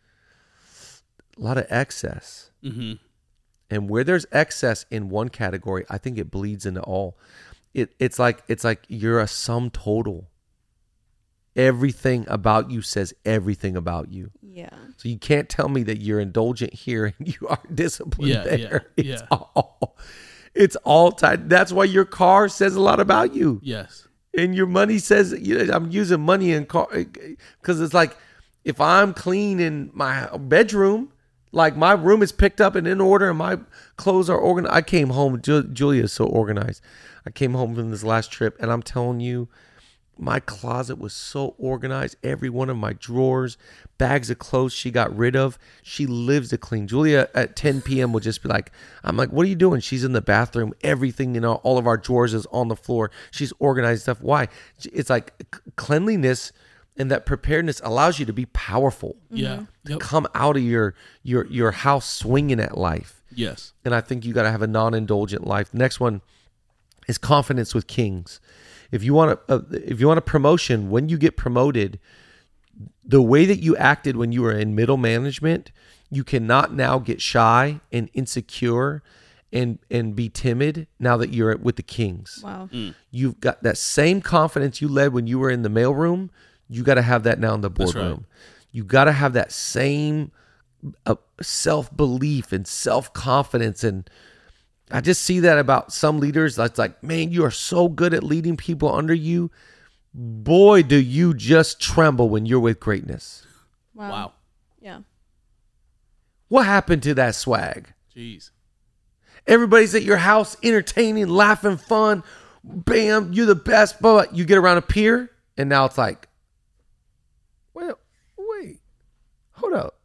Speaker 2: a lot of excess.
Speaker 3: Mm-hmm.
Speaker 2: And where there's excess in one category, I think it bleeds into all. It it's like it's like you're a sum total. Everything about you says everything about you.
Speaker 4: Yeah.
Speaker 2: So you can't tell me that you're indulgent here and you are disciplined
Speaker 3: Yeah,
Speaker 2: there.
Speaker 3: yeah,
Speaker 2: It's
Speaker 3: yeah.
Speaker 2: all it's all tied. That's why your car says a lot about you.
Speaker 3: Yes.
Speaker 2: And your money says, you know, I'm using money in car because it's like if I'm clean in my bedroom, Like my room is picked up and in order, and my clothes are organized. I came home. Ju- Julia is so organized. I came home from this last trip, and I'm telling you, my closet was so organized. Every one of my drawers, bags of clothes she got rid of. She lives to clean. Julia at ten p.m. will just be like, I'm like, what are you doing? She's in the bathroom. Everything, you know, all of our drawers is on the floor. She's organized stuff. Why? It's like cleanliness and that preparedness allows you to be powerful.
Speaker 3: Yeah.
Speaker 2: To
Speaker 3: Yep.
Speaker 2: come out of your your your house swinging at life.
Speaker 3: Yes.
Speaker 2: And I think you got to have a non-indulgent life. The next one is confidence with kings. If you want a, uh, if you want a promotion, when you get promoted, the way that you acted when you were in middle management, you cannot now get shy and insecure and and be timid now that you're with the kings.
Speaker 4: Wow.
Speaker 2: You've got that same confidence you led when you were in the mailroom. You got to have that now in the
Speaker 3: That's
Speaker 2: boardroom.
Speaker 3: right.
Speaker 2: You got to have that same uh, self-belief and self-confidence. And I just see that about some leaders. That's like, man, you are so good at leading people under you. Boy, do you just tremble when you're with greatness.
Speaker 4: Wow.
Speaker 3: Wow.
Speaker 4: Yeah.
Speaker 2: What happened to that swag?
Speaker 3: Jeez.
Speaker 2: Everybody's at your house, entertaining, laughing, fun. Bam, you're the best. But you get around a pier, and now it's like, well, wait, hold up.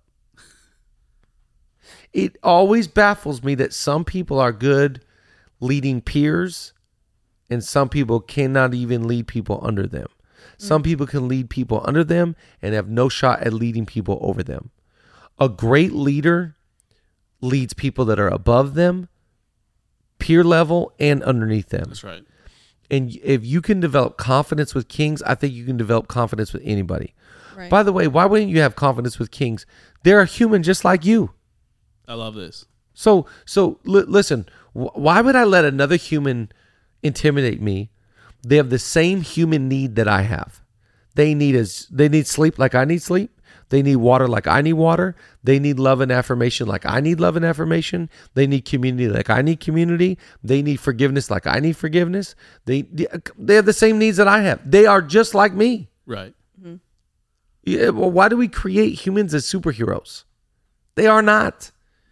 Speaker 2: It always baffles me that some people are good leading peers and some people cannot even lead people under them. Some people can lead people under them and have no shot at leading people over them. A great leader leads people that are above them, peer level, and underneath them.
Speaker 3: That's right.
Speaker 2: And if you can develop confidence with kings, I think you can develop confidence with anybody.
Speaker 4: Right.
Speaker 2: By the way, why wouldn't you have confidence with kings? They're a human just like you.
Speaker 3: I love this.
Speaker 2: So, so li- listen, wh- why would I let another human intimidate me? They have the same human need that I have. They need is they need sleep like I need sleep. They need water like I need water. They need love and affirmation like I need love and affirmation. They need community like I need community. They need forgiveness like I need forgiveness. They they have the same needs that I have. They are just like me.
Speaker 3: Right.
Speaker 2: Yeah, well, why do we create humans as superheroes? They are not.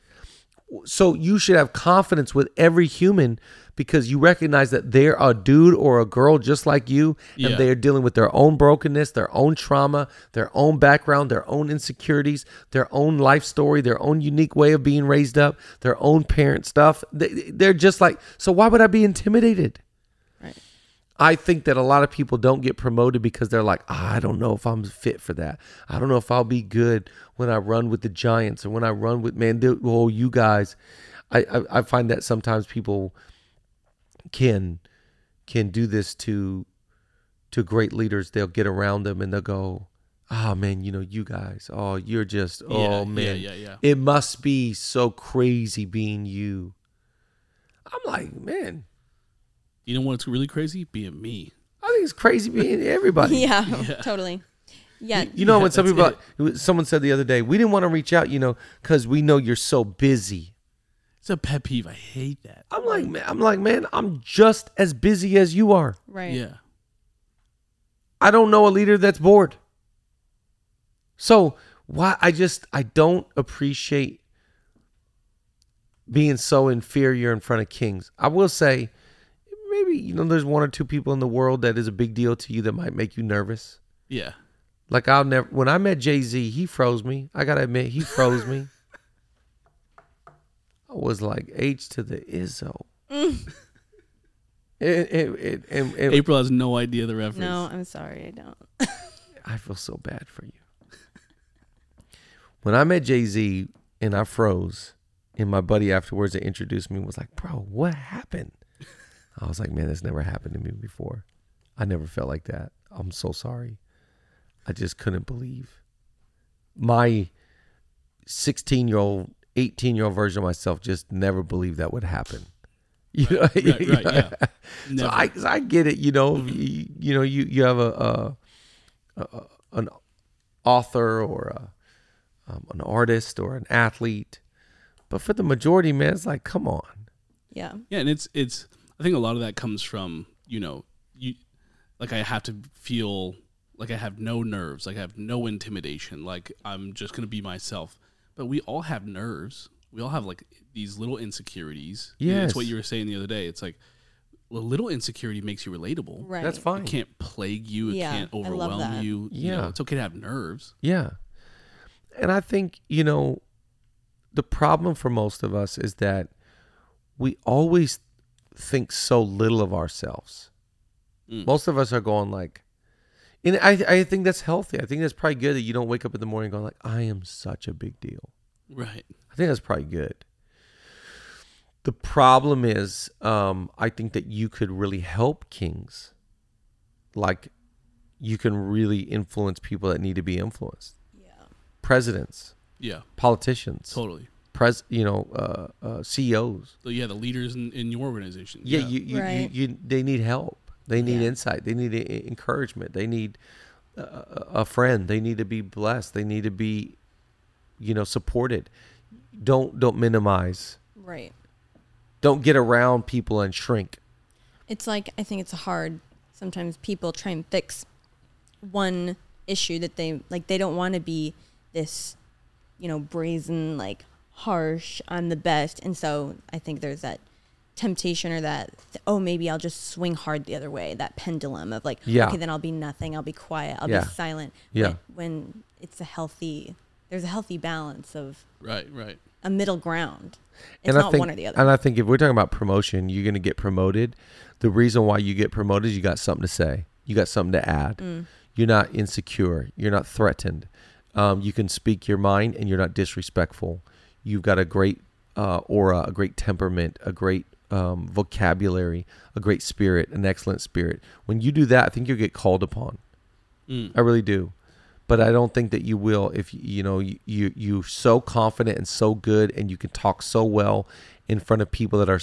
Speaker 2: So you should have confidence with every human because you recognize that they're a dude or a girl just like you, and
Speaker 3: Yeah.
Speaker 2: they are dealing with their own brokenness, their own trauma, their own background, their own insecurities, their own life story, their own unique way of being raised up, their own parent stuff. They, they're just like, so why would I be intimidated?
Speaker 4: Right.
Speaker 2: I think that a lot of people don't get promoted because they're like, ah, I don't know if I'm fit for that. I don't know if I'll be good when I run with the Giants or when I run with, man, they- oh, you guys. I, I, I find that sometimes people can can do this to to great leaders. They'll get around them and they'll go, oh, man, you know, you guys, oh, you're just, oh,
Speaker 3: Yeah,
Speaker 2: man.
Speaker 3: yeah, yeah, yeah.
Speaker 2: It must be so crazy being you. I'm like, man,
Speaker 3: You know what's really crazy? Being me.
Speaker 2: I think it's crazy being everybody.
Speaker 4: Yeah, totally. Yeah.
Speaker 2: You know,
Speaker 3: Yeah,
Speaker 2: when some
Speaker 3: that's
Speaker 2: people, someone said the other day, we didn't want to reach out, you know, because we know you're so busy.
Speaker 3: It's a pet peeve. I hate that.
Speaker 2: I'm like, man, I'm like, man, I'm just as busy as you are.
Speaker 4: Right.
Speaker 3: Yeah.
Speaker 2: I don't know a leader that's bored. So why? I just, I don't appreciate being so inferior in front of kings. I will say, maybe, you know, there's one or two people in the world that is a big deal to you that might make you nervous.
Speaker 3: Yeah.
Speaker 2: Like I'll never, when I met Jay-Z, he froze me. I got to admit, he froze me. I was like H to the Izzo.
Speaker 4: Mm.
Speaker 2: It, it, it, and, and
Speaker 3: April has no idea the reference.
Speaker 4: No, I'm sorry, I don't.
Speaker 2: I feel so bad for you. When I met Jay-Z and I froze, and my buddy afterwards that introduced me was like, bro, what happened? I was like, man, this never happened to me before. I never felt like that. I'm so sorry. I just couldn't believe. My sixteen-year-old, eighteen-year-old version of myself just never believed that would happen. You know?
Speaker 3: Right, right, yeah.
Speaker 2: So
Speaker 3: Never.
Speaker 2: I, I get it. You know, you, you know, you you have a, a, a an author or a, um, an artist or an athlete, but for the majority, man, it's like, come on.
Speaker 4: Yeah.
Speaker 3: Yeah, and it's it's. I think a lot of that comes from, you know, you like I have to feel like I have no nerves, like I have no intimidation, like I'm just gonna be myself. But we all have nerves. We all have like these little insecurities.
Speaker 2: Yes.
Speaker 3: It's what you were saying the other day. It's like a little insecurity makes you relatable.
Speaker 4: Right.
Speaker 2: That's fine.
Speaker 3: It can't plague you. It
Speaker 4: Yeah,
Speaker 3: can't
Speaker 4: I love
Speaker 3: overwhelm
Speaker 4: that.
Speaker 3: you. You know,
Speaker 2: Yeah.
Speaker 3: it's okay to have nerves.
Speaker 2: Yeah. And I think, you know, the problem for most of us is that we always think so little of ourselves.
Speaker 3: Mm.
Speaker 2: Most of us are going like, and I, I think that's healthy. I think that's probably good that you don't wake up in the morning going like, I am such a big deal.
Speaker 3: Right.
Speaker 2: I think that's probably good. The problem is, um, I think that you could really help kings. Like, you can really influence people that need to be influenced.
Speaker 4: Yeah.
Speaker 2: Presidents,
Speaker 3: Yeah.
Speaker 2: politicians,
Speaker 3: Totally.
Speaker 2: pres, you know, uh, uh, C E Os.
Speaker 3: So yeah, the leaders in, in your organization.
Speaker 2: Yeah, You, you,
Speaker 4: Right.
Speaker 2: you, you, they need help. They need
Speaker 4: Yeah.
Speaker 2: insight. They need e- encouragement. They need uh, a friend. They need to be blessed. They need to be, you know, supported. Don't don't minimize.
Speaker 4: Right.
Speaker 2: Don't get around people and shrink.
Speaker 4: It's like, I think it's hard. Sometimes people try and fix one issue that they, like, they don't want to be this, you know, brazen, like, harsh, I'm the best. And so I think there's that temptation or that, oh, maybe I'll just swing hard the other way, that pendulum of like,
Speaker 2: Yeah.
Speaker 4: okay, then I'll be nothing. I'll be quiet. I'll
Speaker 2: Yeah.
Speaker 4: be silent.
Speaker 2: Yeah.
Speaker 4: When, when it's a healthy, there's a healthy balance of
Speaker 3: Right. Right.
Speaker 4: a middle ground. It's
Speaker 2: and
Speaker 4: not
Speaker 2: I think,
Speaker 4: one or the other.
Speaker 2: And I think if we're talking about promotion, you're going to get promoted. The reason why you get promoted is you got something to say. You got something to add.
Speaker 4: Mm.
Speaker 2: You're not insecure. You're not threatened. Um, you can speak your mind and you're not disrespectful. You've got a great uh, aura, a great temperament, a great um, vocabulary, a great spirit, an excellent spirit. When you do that, I think you'll get called upon.
Speaker 3: Mm.
Speaker 2: I really do. But I don't think that you will if, you know, you, you, you're so confident and so good and you can talk so well in front of people that are,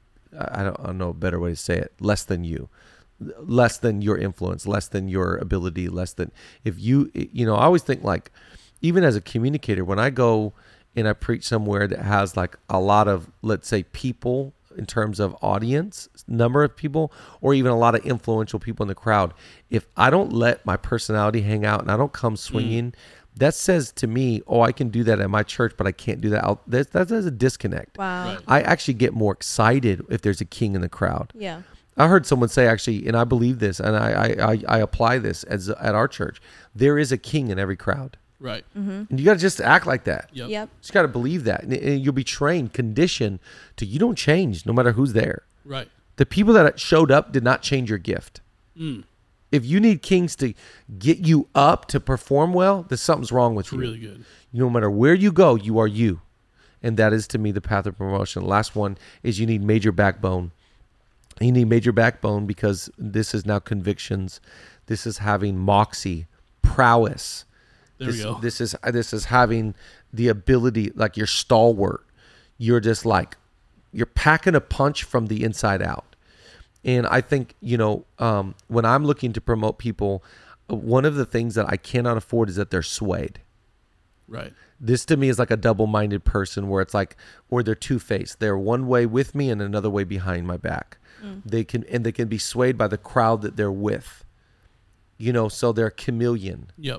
Speaker 2: I don't, I don't know a better way to say it, less than you. Less than your influence, less than your ability, less than if you, you know, I always think like, even as a communicator, when I go and I preach somewhere that has like a lot of, let's say, people in terms of audience, number of people, or even a lot of influential people in the crowd, if I don't let my personality hang out and I don't come swinging, mm. that says to me, oh, I can do that at my church, but I can't do that out. That's, that's a disconnect.
Speaker 4: Wow.
Speaker 3: Right.
Speaker 2: I actually get more excited if there's a king in the crowd.
Speaker 4: Yeah.
Speaker 2: I heard someone say actually, and I believe this, and I I, I, I apply this as at our church. There is a king in every crowd,
Speaker 3: Right.
Speaker 4: Mm-hmm.
Speaker 2: and you got to just act like that.
Speaker 3: Yep.
Speaker 4: Yep.
Speaker 2: You just got to believe that, and, and you'll be trained, conditioned to you don't change no matter who's there.
Speaker 3: Right.
Speaker 2: The people that showed up did not change your gift.
Speaker 3: Mm.
Speaker 2: If you need kings to get you up to perform well, there's something's wrong with
Speaker 3: It's
Speaker 2: you.
Speaker 3: really good.
Speaker 2: No matter where you go, you are you, and that is to me the path of promotion. The last one is you need major backbone. You need major backbone because this is now convictions. This is having moxie, prowess.
Speaker 3: There
Speaker 2: this,
Speaker 3: we go.
Speaker 2: This is this is having the ability, like you're stalwart. You're just like you're packing a punch from the inside out. And I think you know um, when I'm looking to promote people, one of the things that I cannot afford is that they're swayed.
Speaker 3: Right.
Speaker 2: This to me is like a double-minded person where it's like, or they're two-faced. They're one way with me and another way behind my back. Mm. They can and they can be swayed by the crowd that they're with. You know, so they're a chameleon.
Speaker 3: Yep.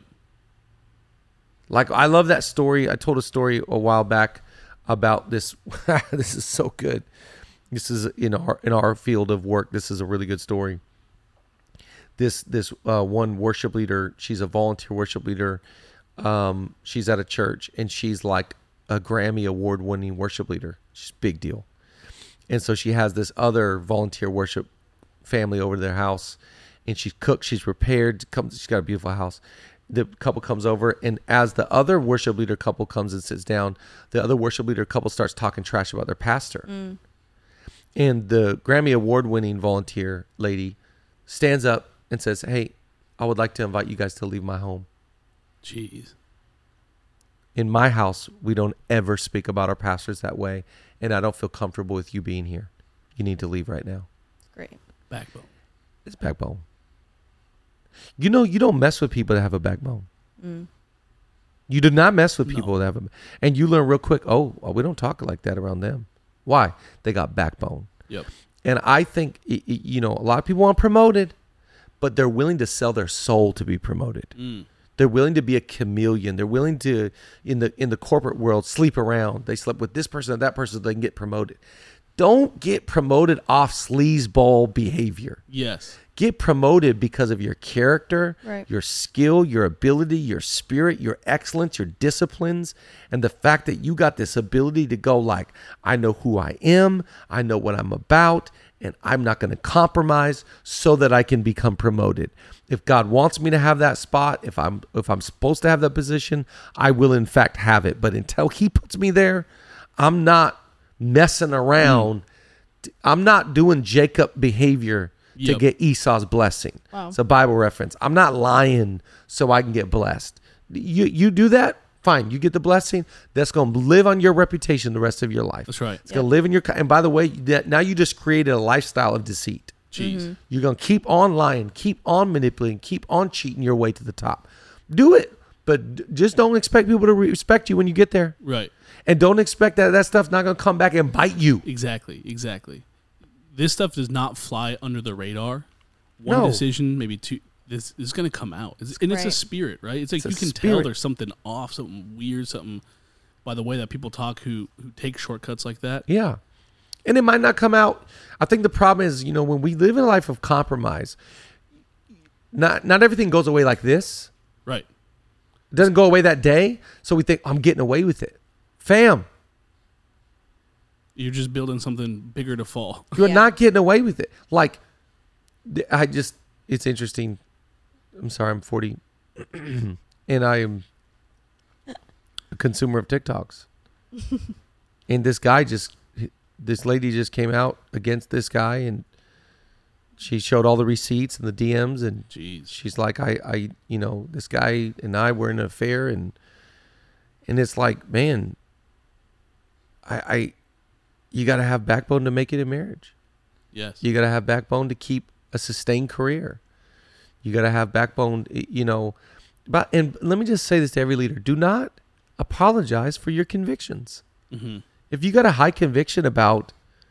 Speaker 2: Like I love that story. I told a story a while back about this. This is so good. This is in our in our field of work. This is a really good story. This this uh, one worship leader. She's a volunteer worship leader. Um, she's at a church and she's like a Grammy award winning worship leader. She's a big deal. And so she has this other volunteer worship family over to their house and she's cooked, she's prepared, comes, she's got a beautiful house. The couple comes over and as the other worship leader couple comes and sits down, the other worship leader couple starts talking trash about their pastor. Mm. And the Grammy award winning volunteer lady stands up and says, hey, I would like to invite you guys to leave my home.
Speaker 3: Jeez.
Speaker 2: In my house, we don't ever speak about our pastors that way, and I don't feel comfortable with you being here. You need to leave right now.
Speaker 4: Great.
Speaker 3: Backbone.
Speaker 2: It's backbone. You know, you don't mess with people that have a backbone. Mm. You do not mess with people no. that have a, and you learn real quick, oh, well, we don't talk like that around them. Why? They got backbone.
Speaker 3: Yep.
Speaker 2: And I think, you know, a lot of people want promoted, but they're willing to sell their soul to be promoted. Mm. They're willing to be a chameleon. They're willing to, in the in the corporate world, sleep around. They slept with this person or that person so they can get promoted. Don't get promoted off sleazeball behavior.
Speaker 3: Yes.
Speaker 2: Get promoted because of your character,
Speaker 4: Right.
Speaker 2: your skill, your ability, your spirit, your excellence, your disciplines, and the fact that you got this ability to go like, I know who I am, I know what I'm about, and I'm not going to compromise so that I can become promoted. If God wants me to have that spot, if I'm if I'm supposed to have that position, I will in fact have it. But until he puts me there, I'm not messing around. Mm. I'm not doing Jacob behavior to
Speaker 3: Yep.
Speaker 2: get Esau's blessing.
Speaker 4: Wow.
Speaker 2: It's a Bible reference. I'm not lying so I can get blessed. You you do that, fine. You get the blessing. That's going to live on your reputation the rest of your life.
Speaker 3: That's right.
Speaker 2: It's going to live in your. And by the way, that- now you just created a lifestyle of deceit.
Speaker 3: Jeez.
Speaker 4: Mm-hmm.
Speaker 2: You're going to keep on lying, keep on manipulating, keep on cheating your way to the top. Do it, but d- just don't expect people to respect you when you get there.
Speaker 3: Right.
Speaker 2: And don't expect that that stuff's not going to come back and bite you.
Speaker 3: Exactly. Exactly. This stuff does not fly under the radar. One
Speaker 2: No.
Speaker 3: decision, maybe two. This is going to come out, it's, and it's a
Speaker 4: Right.
Speaker 3: spirit, right? It's like
Speaker 2: It's a
Speaker 3: you can
Speaker 2: spirit.
Speaker 3: tell there's something off, something weird, something by the way that people talk who who take shortcuts like that.
Speaker 2: Yeah. And it might not come out. I think the problem is, you know, when we live in a life of compromise, not not everything goes away like this.
Speaker 3: Right.
Speaker 2: It doesn't go away that day. So we think, I'm getting away with it. Fam,
Speaker 3: You're just building something bigger to fall.
Speaker 2: you're
Speaker 4: Yeah.
Speaker 2: not getting away with it. Like, th- I just, it's interesting. I'm sorry, I'm forty. And I am a consumer of TikToks. And this guy just, this lady just came out against this guy, and she showed all the receipts and the D Ms, and
Speaker 3: Jeez.
Speaker 2: she's like, I, I, you know, this guy and I were in an affair, and, and it's like, man, I, I, you got to have backbone to make it in marriage.
Speaker 3: Yes.
Speaker 2: You got to have backbone to keep a sustained career. You got to have backbone, you know, but, and let me just say this to every leader. Do not apologize for your convictions.
Speaker 3: Mm-hmm.
Speaker 2: If you got a high conviction about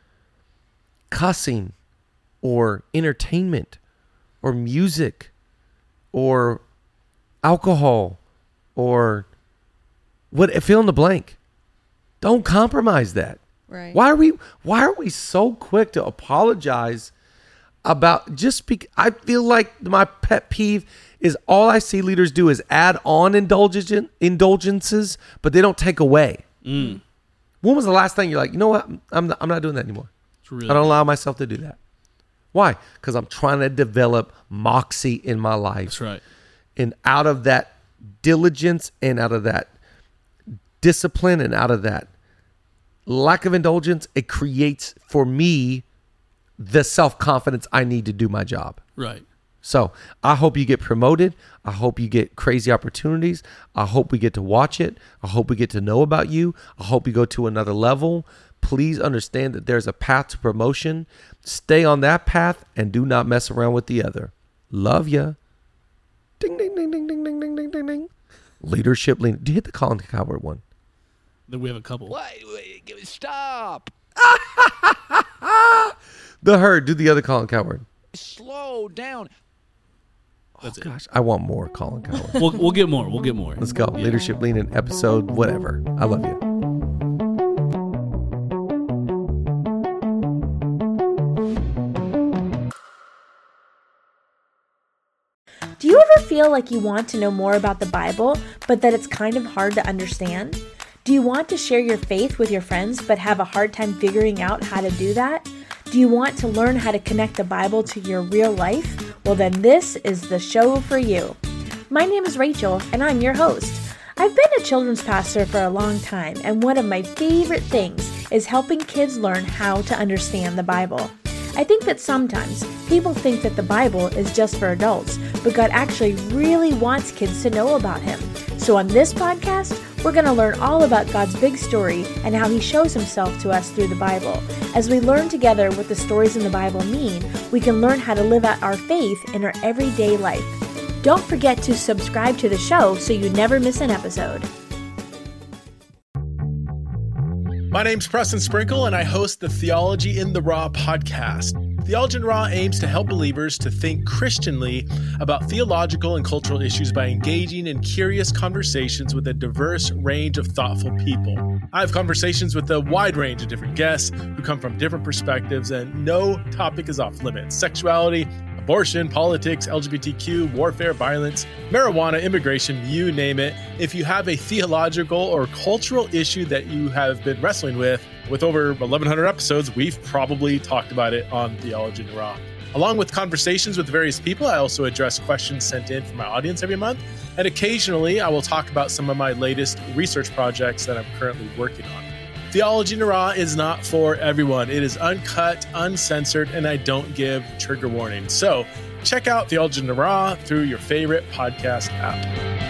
Speaker 2: cussing or entertainment or music or alcohol or what, fill in the blank, don't compromise that.
Speaker 4: Right.
Speaker 2: Why are we why are we so quick to apologize about just speak? I feel like my pet peeve is all I see leaders do is add on indulgence indulgences, but they don't take away.
Speaker 3: Mm.
Speaker 2: When was the last thing you're like, you know what? I'm not, I'm not doing that anymore.
Speaker 3: It's really
Speaker 2: I don't allow myself to do that. Why? Because I'm trying to develop moxie in my life.
Speaker 3: That's right.
Speaker 2: And out of that diligence and out of that discipline and out of that lack of indulgence, it creates for me the self-confidence I need to do my job.
Speaker 3: Right.
Speaker 2: So I hope you get promoted. I hope you get crazy opportunities. I hope we get to watch it. I hope we get to know about you. I hope you go to another level. Please understand that there's a path to promotion. Stay on that path and do not mess around with the other. Love ya. Ding, ding, ding, ding, ding, ding, ding, ding, ding, ding. Leadership lean. Do you hit the Colin Cowherd one?
Speaker 3: Then we have a couple.
Speaker 6: Wait, wait, give- stop.
Speaker 2: The Herd. Do the other Colin Cowherd.
Speaker 6: Slow down.
Speaker 3: That's it.
Speaker 2: Gosh, I want more Colin Cowherd.
Speaker 3: We'll we'll get more. We'll get more.
Speaker 2: Let's go. Leadership Lean in episode whatever. I love you.
Speaker 7: Do you ever feel like you want to know more about the Bible, but that it's kind of hard to understand? Do you want to share your faith with your friends, but have a hard time figuring out how to do that? Do you want to learn how to connect the Bible to your real life? Well, then this is the show for you. My name is Rachel, and I'm your host. I've been a children's pastor for a long time, and one of my favorite things is helping kids learn how to understand the Bible. I think that sometimes people think that the Bible is just for adults, but God actually really wants kids to know about Him. So on this podcast, we're going to learn all about God's big story and how He shows Himself to us through the Bible. As we learn together what the stories in the Bible mean, we can learn how to live out our faith in our everyday life. Don't forget to subscribe to the show so you never miss an episode.
Speaker 8: My name's Preston Sprinkle, and I host the Theology in the Raw podcast. Theology in the Raw aims to help believers to think Christianly about theological and cultural issues by engaging in curious conversations with a diverse range of thoughtful people. I have conversations with a wide range of different guests who come from different perspectives, and no topic is off limits. Sexuality, abortion, politics, L G B T Q, warfare, violence, marijuana, immigration, you name it. If you have a theological or cultural issue that you have been wrestling with, with over eleven hundred episodes, we've probably talked about it on Theology in the Raw. Along with conversations with various people, I also address questions sent in from my audience every month. And occasionally, I will talk about some of my latest research projects that I'm currently working on. Theology in the Raw is not for everyone. It is uncut, uncensored, and I don't give trigger warnings. So check out Theology in the Raw through your favorite podcast app.